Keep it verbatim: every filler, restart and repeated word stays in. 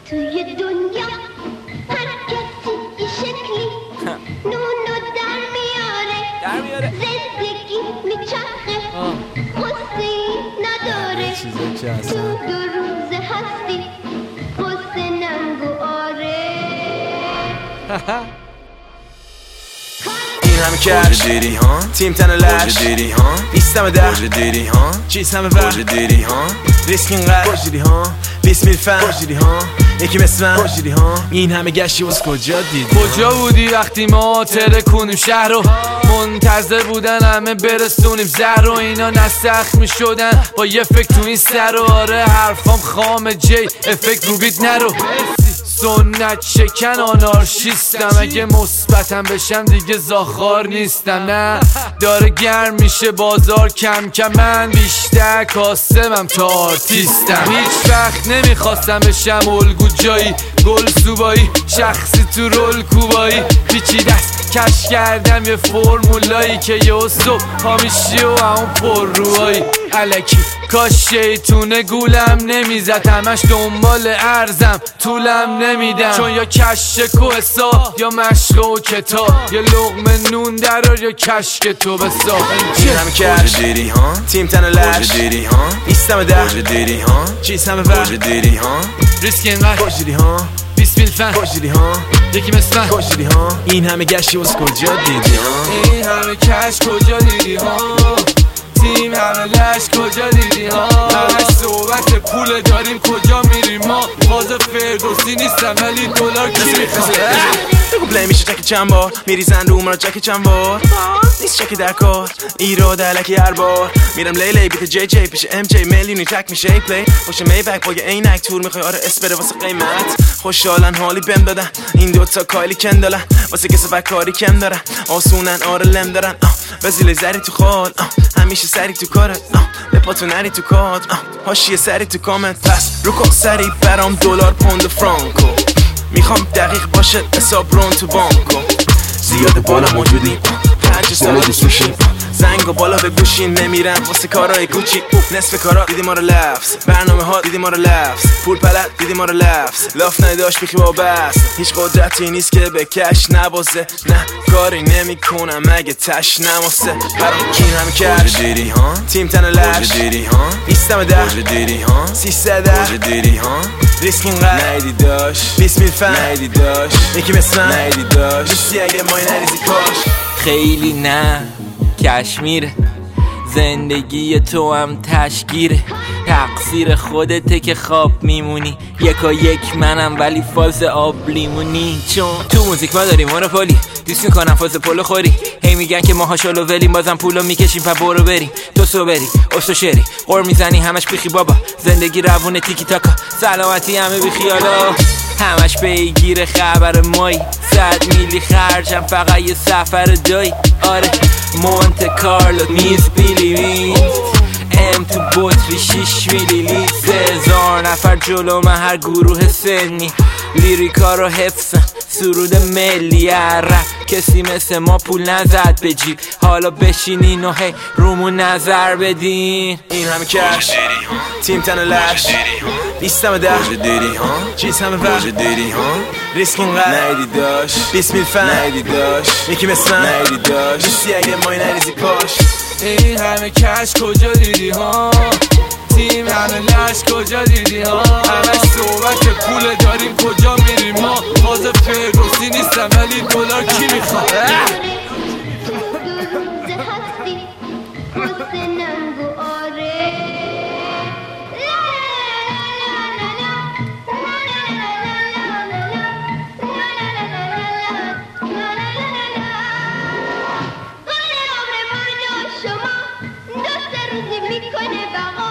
توی دنیا هر کسی یه شکلی نونو در میاره در میاره زندگی میچرخه قصه‌ای نداره تو دو روز هستی قصه ننگو آره این همه کش دیری ها تیم تن لش دیری ها ایستم ده بوج دیری ها چیز همه بوج دیری ها ریسک اینقدر بوج دیری ها بیس میل فن بوج دیری ها یکی مثل من بوج دیری ها این همه گشتی واسه کجا دیدی کجا بودی وقتی ما ترکونیم شهر رو منتظر بودن همه برسونیم زهر رو اینا نسخ می شدن با یه فکر تو این سر و آره حرفام خام جی افکت رو بیت نرو سنت شکن آنارشیستم اگه مثبتم بشم دیگه زاخار نیستم نه داره گرم میشه بازار کم کم من بیشتر کاسبم تا آرتیستم هیچ وقت نمیخواستم بشم الگو جایی گل سوبایی شخصی تو رول کوبایی پیچی دست کش کردم یه فرمولایی که یه صبح هامیشی و همون پر روهایی الکی کاش شیطونه گولم نمیزد همش دنبال ارزم طولم نمیدم چون یا کش کوهسا یا مشق و کتاب یا لقمه نون درار یا کشک تو بسا این همه کش دیری ها تیم تن لش دیری ها ایستم ده بوج دیری ها چیز همه بوج دیری ها ریسک اینقدر بوج دیری ها بیس میل فن بوج دیری ها یکی مثل من بوج دیری ها این همه گشتی واسه کجا دیدی ها این همه کش کجا دیدی ها تیم همه لش کجا دیدی ها همش صحبت پول داریم کجا میریم ما باز فردوسی نیستم ولی دلار کی میخواد بگو پلی میشه چک چند بار میریزن رو مرا چک چند بار نیست چک در کار ایراد علکی هر بار میرم لیلی بیت جی جی پیش ام جی میلیونی تک میشه ای پلی باشه می بک با یه عینک تور میخوای آره اسپره واسه قیمت خوشحالن حالی بهم دادن این دوتا کایلی کندالن واسه کسا فکاری کم دارن آسونن آره لم دارن بزیل زری تو خال همیشه سری تو کارت به پاتو نری تو کاد هاشیه سری تو کامنت پس رو کن سری برام دلار پوند فرانکو میخوام دقیق باشه حساب رون تو بانکو زیاده بالا موجودی پنج ساله دوست میشیم زنگ و بالا به گوشین نمیرم واسه کارهای گوچی نصف کارا دیدی ما رو لفظ برنامه ها دیدی ما رو لفظ پول پلد دیدی ما رو لفظ لاف نداشت بیخی با بس هیچ قدرتی نیست که به کش نبازه نه کاری نمی کنم اگه تش نماسه برام این همه کش دیری ها تیم تن لش دیری ها ایستم ده بوج دیری ها سیصد بوج دیری ها ریسک اینقدر نیدی داشت بیس میل فن نیدی داشت یکی مثل من نیدی داشت نیستی اگه مای نریزی کاش خیلی نه کشمیره زندگی تو هم تشگیره تقصیر خودته که خواب میمونی یکا یک منم ولی فاز آب لیمونی چون تو موزیک ما داریم مونوپولی دوست میکنم فاز پولو خوری هی میگن که ماها شلو ولیم بازم پولو میکشیم پا برو بریم تو سو بری افتو شری قر میزنی همش بیخی بابا زندگی روونه تیکی تاکا سلامتی همه بیخیالا همش بگیر خبر مایی صد میلی خرجم فقط یه سفر دایی آره مونت کارلو میز بیلی وینت ام تو بطری شیش میلی لیت سه هزار نفر جلو من هر گروه سنی لیریکا رو حفظن سرود ملی رپ کسی مثل ما پول نزد به جیب حالا بشینین و هی رومون نظر بدین این همه کش تیم تن لش ایستم ده بوج دیری ها چیز همه بوج دیری ها ریسک اینقدر نیدی داشت بیس میل فن نیدی داشت یکی مثل من نیدی داشت نیستی اگه مای نریزی پاش این همه کش کجا دیدی ها تیم همه لش کجا دیدی ها همش صحبت پول داریم کجا میریم ما باز فردوسی نیستم ولی دلار کی میخواد میکنه